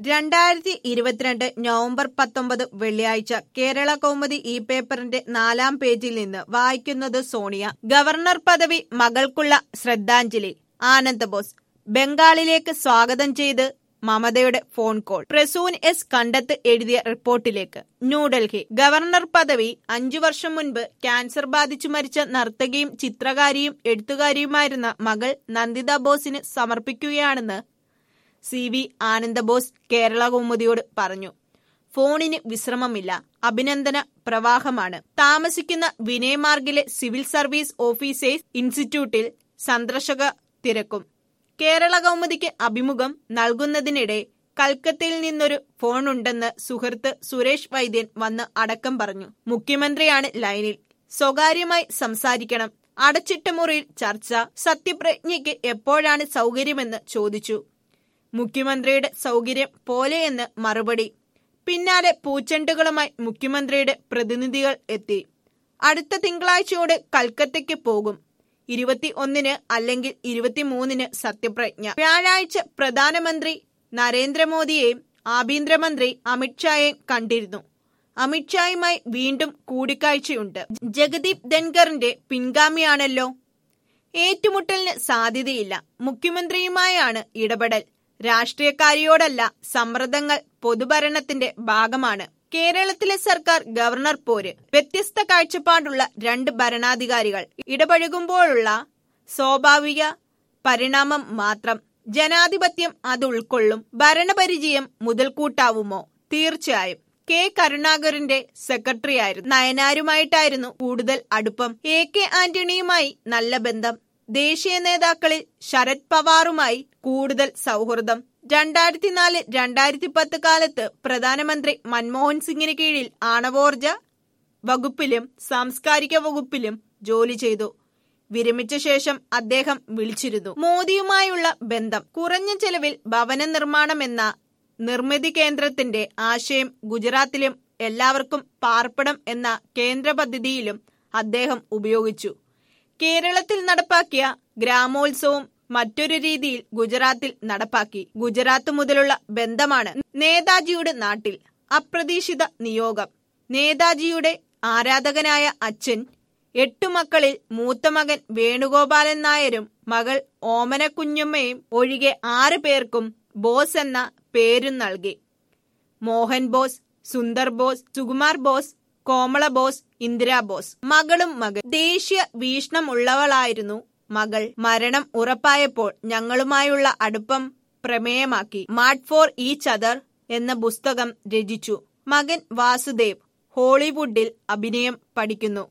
2022 November 19 വെള്ളിയാഴ്ച കേരള കൗമുദി ഈ പേപ്പറിന്റെ 4-ാം പേജിൽ നിന്ന് വായിക്കുന്നത് സോണിയ. ഗവർണർ പദവി മകൾക്കുള്ള ശ്രദ്ധാഞ്ജലി. ആനന്ദ് ബോസ് ബംഗാളിലേക്ക് സ്വാഗതം ചെയ്ത് മമതയുടെ phone call. Prasoon S Kandath എഴുതിയ റിപ്പോർട്ടിലേക്ക്. ന്യൂഡൽഹി. ഗവർണർ പദവി 5 വർഷം മുൻപ് ക്യാൻസർ ബാധിച്ചു മരിച്ച നർത്തകിയും ചിത്രകാരിയും എഴുത്തുകാരിയുമായിരുന്ന മകൾ നന്ദിത ബോസിന് സമർപ്പിക്കുകയാണെന്ന് CV ആനന്ദ് ബോസ് കേരള കൗമുദിയോട് പറഞ്ഞു. ഫോണിന് വിശ്രമമില്ല, അഭിനന്ദന പ്രവാഹമാണ്. താമസിക്കുന്ന വിനയമാർഗിലെ സിവിൽ സർവീസ് ഓഫീസേഴ്സ് ഇൻസ്റ്റിറ്റ്യൂട്ടിൽ സന്ദർശക തിരക്കും. കേരള കൗമുദിക്ക് അഭിമുഖം നൽകുന്നതിനിടെ കൽക്കത്തയിൽ നിന്നൊരു ഫോണുണ്ടെന്ന് സുഹൃത്ത് സുരേഷ് വൈദ്യൻ വന്ന് അടക്കം പറഞ്ഞു. മുഖ്യമന്ത്രിയാണ് ലൈനിൽ, സ്വകാര്യമായി സംസാരിക്കണം. അടച്ചിട്ട മുറിയിൽ ചർച്ച. സത്യപ്രതിജ്ഞയ്ക്ക് എപ്പോഴാണ് സൗകര്യമെന്ന് ചോദിച്ചു. മുഖ്യമന്ത്രിയുടെ സൗകര്യം പോലെയെന്ന് മറുപടി. പിന്നാലെ പൂച്ചെണ്ടുകളുമായി മുഖ്യമന്ത്രിയുടെ പ്രതിനിധികൾ എത്തി. അടുത്ത തിങ്കളാഴ്ചയോടെ കൽക്കത്തയ്ക്ക് പോകും. 21 അല്ലെങ്കിൽ 23 സത്യപ്രതിജ്ഞ. വ്യാഴാഴ്ച പ്രധാനമന്ത്രി നരേന്ദ്രമോദിയെയും ആഭ്യന്തരമന്ത്രി അമിത്ഷായെയും കണ്ടിരുന്നു. അമിത്ഷായുമായി വീണ്ടും കൂടിക്കാഴ്ചയുണ്ട്. ജഗദീപ് ധൻഖറിന്റെ പിൻഗാമിയാണല്ലോ. ഏറ്റുമുട്ടലിന് സാധ്യതയില്ല. മുഖ്യമന്ത്രിയുമായാണ് ഇടപെടൽ. രാഷ്ട്രീയക്കാരിയോടല്ല. സമ്മർദ്ദങ്ങൾ പൊതുഭരണത്തിന്റെ ഭാഗമാണ്. കേരളത്തിലെ സർക്കാർ ഗവർണർ പോര്. വ്യത്യസ്ത കാഴ്ചപ്പാടുള്ള 2 ഭരണാധികാരികൾ ഇടപഴകുമ്പോഴുള്ള സ്വാഭാവിക പരിണാമം മാത്രം. ജനാധിപത്യം അത് ഉൾക്കൊള്ളും. ഭരണപരിചയം മുതൽക്കൂട്ടാവുമോ? തീർച്ചയായും. കെ കരുണാകരന്റെ സെക്രട്ടറിയായിരുന്നു. നയനാരുമായിട്ടായിരുന്നു കൂടുതൽ അടുപ്പം. AK ആന്റണിയുമായി നല്ല ബന്ധം. ദേശീയ നേതാക്കളിൽ ശരത് പവാറുമായി കൂടുതൽ സൗഹൃദം. 2004-2010 കാലത്ത് പ്രധാനമന്ത്രി മൻമോഹൻ സിംഗിന് കീഴിൽ ആണവോർജ വകുപ്പിലും സാംസ്കാരിക വകുപ്പിലും ജോലി ചെയ്തു. വിരമിച്ച ശേഷം അദ്ദേഹം വിളിച്ചിരുന്നു. മോദിയുമായുള്ള ബന്ധം. കുറഞ്ഞ ചെലവിൽ ഭവന നിർമ്മാണമെന്ന നിർമ്മിതി കേന്ദ്രത്തിന്റെ ആശയം ഗുജറാത്തിലും എല്ലാവർക്കും പാർപ്പിടം എന്ന കേന്ദ്ര പദ്ധതിയിലും അദ്ദേഹം ഉപയോഗിച്ചു. കേരളത്തിൽ നടപ്പാക്കിയ ഗ്രാമോത്സവം മറ്റൊരു രീതിയിൽ ഗുജറാത്തിൽ നടപ്പാക്കി. ഗുജറാത്ത് മുതലുള്ള ബന്ധമാണ് നേതാജിയുടെ നാട്ടിൽ. അപ്രതീക്ഷിത നിയോഗം. നേതാജിയുടെ ആരാധകനായ അച്ഛൻ 8 മക്കളിൽ മൂത്ത മകൻ വേണുഗോപാലൻ നായരും മകൾ ഓമന കുഞ്ഞമ്മയും ഒഴികെ 6 പേർക്കും ബോസ് എന്ന പേരും നൽകി. മോഹൻ ബോസ്, സുന്ദർ ബോസ്, സുകുമാർ ബോസ്, കോമള ബോസ്, ഇന്ദിരാ ബോസ്. മകളും മകൻ. ദേശീയ വീക്ഷണമുള്ളവളായിരുന്നു മകൾ. മരണം ഉറപ്പായപ്പോൾ ഞങ്ങളുമായുള്ള അടുപ്പം പ്രമേയമാക്കി മാഡ് ഫോർ ഈച്ച് അതർ എന്ന പുസ്തകം രചിച്ചു. മകൻ വാസുദേവ് ഹോളിവുഡിൽ അഭിനയം പഠിക്കുന്നു.